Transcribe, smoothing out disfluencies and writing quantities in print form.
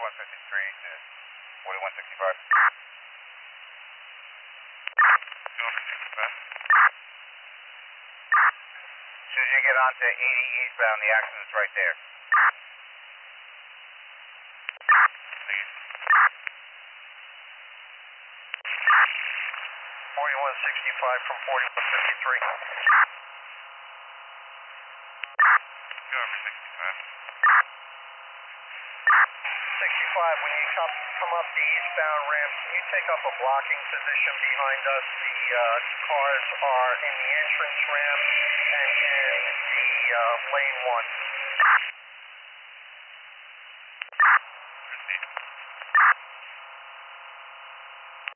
4153 to 4165. 4165. As soon as you get onto 80 eastbound, the accident's right there. 4165 from 4153. Go over 65. 65, when you come up the eastbound ramp, can you take up a blocking position behind us? The cars are in the entrance ramp and in the lane 1.